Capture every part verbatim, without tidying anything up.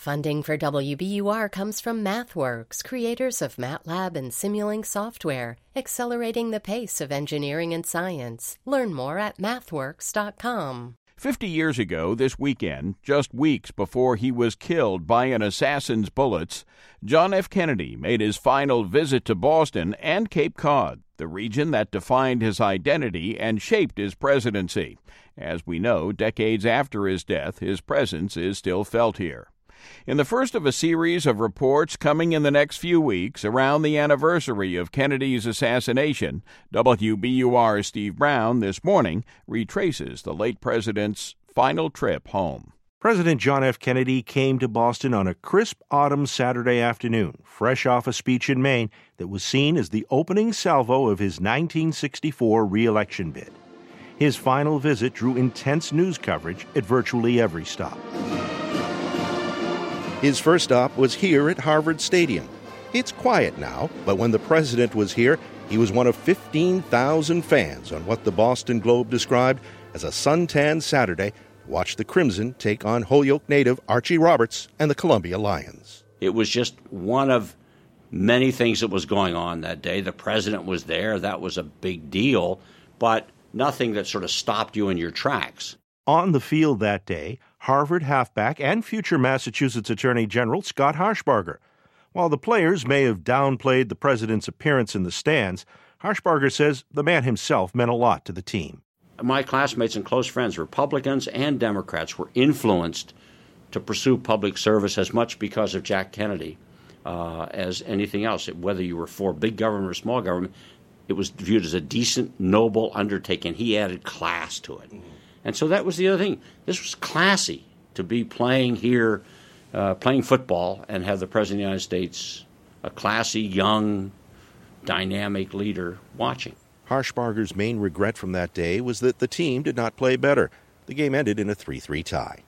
Funding for W B U R comes from MathWorks, creators of MATLAB and Simulink software, accelerating the pace of engineering and science. Learn more at mathworks dot com. Fifty years ago this weekend, just weeks before he was killed by an assassin's bullets, John F. Kennedy made his final visit to Boston and Cape Cod, the region that defined his identity and shaped his presidency. As we know, decades after his death, his presence is still felt here. In the first of a series of reports coming in the next few weeks around the anniversary of Kennedy's assassination, W B U R's Steve Brown this morning retraces the late president's final trip home. President John F. Kennedy came to Boston on a crisp autumn Saturday afternoon, fresh off a speech in Maine that was seen as the opening salvo of his nineteen sixty-four re-election bid. His final visit drew intense news coverage at virtually every stop. His first stop was here at Harvard Stadium. It's quiet now, but when the president was here, he was one of fifteen thousand fans on what the Boston Globe described as a suntan Saturday to watch the Crimson take on Holyoke native Archie Roberts and the Columbia Lions. It was just one of many things that was going on that day. The president was there. That was a big deal, but nothing that sort of stopped you in your tracks. On the field that day, Harvard halfback and future Massachusetts Attorney General Scott Harshbarger. While the players may have downplayed the president's appearance in the stands, Harshbarger says the man himself meant a lot to the team. My classmates and close friends, Republicans and Democrats, were influenced to pursue public service as much because of Jack Kennedy uh, as anything else. Whether you were for big government or small government, it was viewed as a decent, noble undertaking. He added class to it. And so that was the other thing. This was classy to be playing here, uh, playing football, and have the President of the United States, a classy, young, dynamic leader, watching. Harshbarger's main regret from that day was that the team did not play better. The game ended in a three three tie.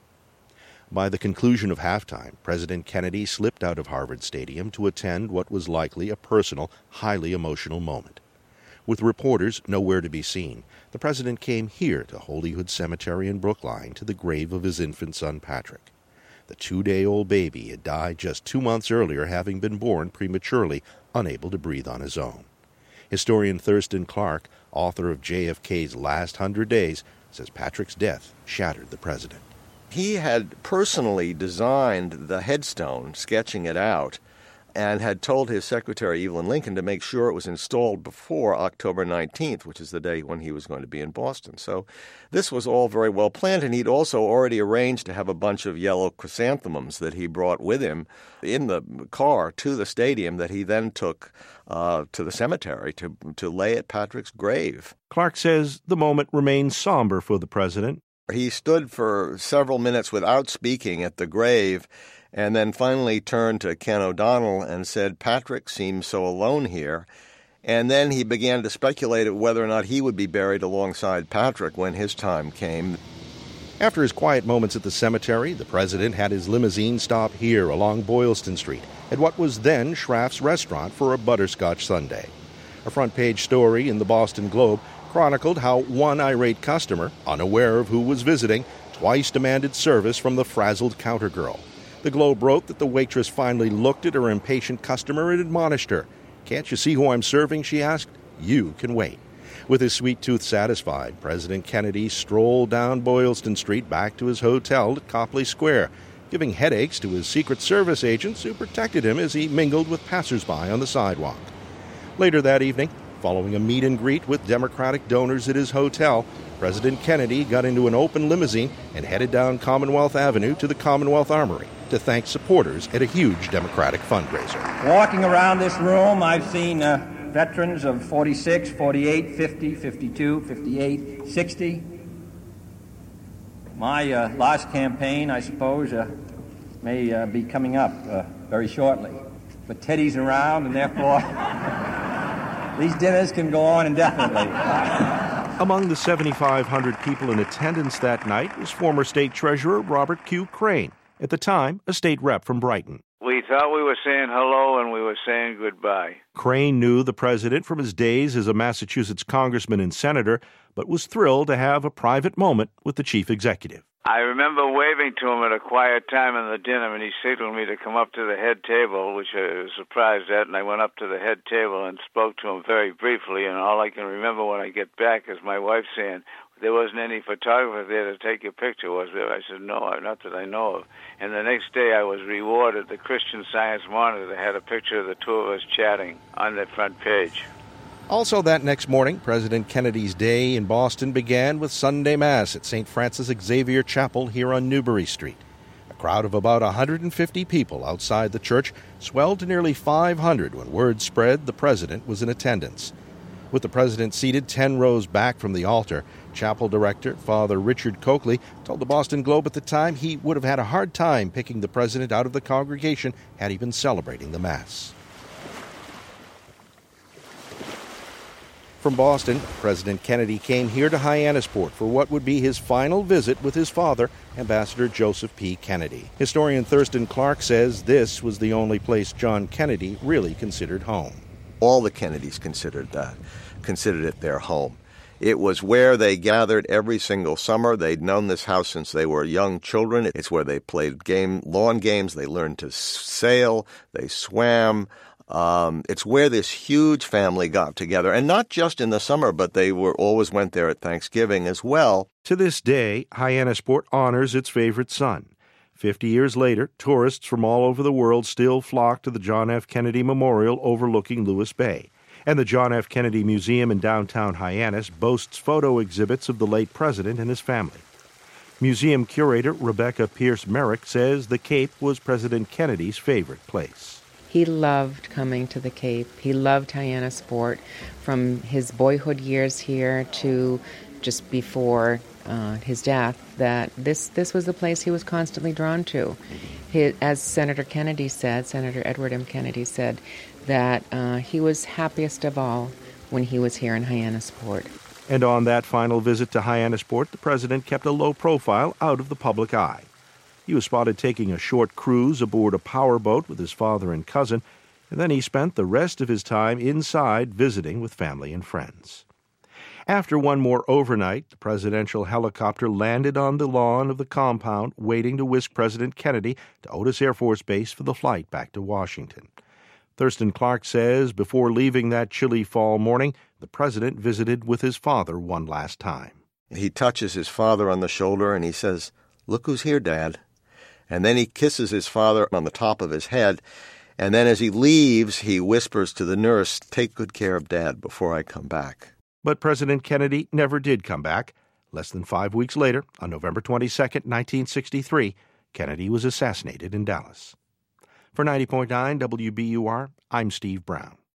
By the conclusion of halftime, President Kennedy slipped out of Harvard Stadium to attend what was likely a personal, highly emotional moment. With reporters nowhere to be seen, the president came here to Holyhood Cemetery in Brookline to the grave of his infant son Patrick. The two-day-old baby had died just two months earlier, having been born prematurely, unable to breathe on his own. Historian Thurston Clark, author of J F K's Last Hundred Days, says Patrick's death shattered the president. He had personally designed the headstone, sketching it out, and had told his secretary, Evelyn Lincoln, to make sure it was installed before October nineteenth, which is the day when he was going to be in Boston. So this was all very well planned, and he'd also already arranged to have a bunch of yellow chrysanthemums that he brought with him in the car to the stadium that he then took uh, to the cemetery to, to lay at Patrick's grave. Clark says the moment remained somber for the president. He stood for several minutes without speaking at the grave, and then finally turned to Ken O'Donnell and said, "Patrick seems so alone here." And then he began to speculate whether or not he would be buried alongside Patrick when his time came. After his quiet moments at the cemetery, the president had his limousine stop here along Boylston Street at what was then Schraff's Restaurant for a butterscotch sundae. A front-page story in the Boston Globe chronicled how one irate customer, unaware of who was visiting, twice demanded service from the frazzled counter girl. The Globe wrote that the waitress finally looked at her impatient customer and admonished her. "Can't you see who I'm serving?" she asked. "You can wait." With his sweet tooth satisfied, President Kennedy strolled down Boylston Street back to his hotel at Copley Square, giving headaches to his Secret Service agents who protected him as he mingled with passersby on the sidewalk. Later that evening, following a meet and greet with Democratic donors at his hotel, President Kennedy got into an open limousine and headed down Commonwealth Avenue to the Commonwealth Armory to thank supporters at a huge Democratic fundraiser. Walking around this room, I've seen uh, veterans of forty-six, forty-eight, fifty, fifty-two, fifty-eight, sixty. My uh, last campaign, I suppose, uh, may uh, be coming up uh, very shortly. But Teddy's around, and therefore these dinners can go on indefinitely. Among the seventy-five hundred people in attendance that night was former state treasurer Robert Q. Crane, at the time a state rep from Brighton. We thought we were saying hello and we were saying goodbye. Crane knew the president from his days as a Massachusetts congressman and senator, but was thrilled to have a private moment with the chief executive. I remember waving to him at a quiet time in the dinner, and he signaled me to come up to the head table, which I was surprised at, and I went up to the head table and spoke to him very briefly, and all I can remember when I get back is my wife saying, there wasn't any photographer there to take your picture, was there? I said, no, not that I know of. And the next day I was rewarded. The Christian Science Monitor had a picture of the two of us chatting on the front page. Also that next morning, President Kennedy's day in Boston began with Sunday Mass at Saint Francis Xavier Chapel here on Newbury Street. A crowd of about one hundred fifty people outside the church swelled to nearly five hundred when word spread the president was in attendance. With the president seated ten rows back from the altar, chapel director Father Richard Coakley told the Boston Globe at the time he would have had a hard time picking the president out of the congregation had he been celebrating the Mass. From Boston, President Kennedy came here to Hyannisport for what would be his final visit with his father, Ambassador Joseph P. Kennedy. Historian Thurston Clark says this was the only place John Kennedy really considered home. All the Kennedys considered that, considered it their home. It was where they gathered every single summer. They'd known this house since they were young children. It's where they played game, lawn games. They learned to sail. They swam. Um, it's where this huge family got together, and not just in the summer, but they were always went there at Thanksgiving as well. To this day, Hyannisport honors its favorite son. Fifty years later, tourists from all over the world still flock to the John F. Kennedy Memorial overlooking Lewis Bay. And the John F. Kennedy Museum in downtown Hyannis boasts photo exhibits of the late president and his family. Museum curator Rebecca Pierce Merrick says the Cape was President Kennedy's favorite place. He loved coming to the Cape. He loved Hyannisport from his boyhood years here to just before uh, his death, that this, this was the place he was constantly drawn to. He, as Senator Kennedy said, Senator Edward M. Kennedy said, that uh, he was happiest of all when he was here in Hyannisport. And on that final visit to Hyannisport, the president kept a low profile out of the public eye. He was spotted taking a short cruise aboard a powerboat with his father and cousin, and then he spent the rest of his time inside visiting with family and friends. After one more overnight, the presidential helicopter landed on the lawn of the compound, waiting to whisk President Kennedy to Otis Air Force Base for the flight back to Washington. Thurston Clark says before leaving that chilly fall morning, the president visited with his father one last time. He touches his father on the shoulder and he says, "Look who's here, Dad." And then he kisses his father on the top of his head. And then as he leaves, he whispers to the nurse, "Take good care of Dad before I come back." But President Kennedy never did come back. Less than five weeks later, on November twenty-second, nineteen sixty-three, Kennedy was assassinated in Dallas. For ninety point nine W B U R, I'm Steve Brown.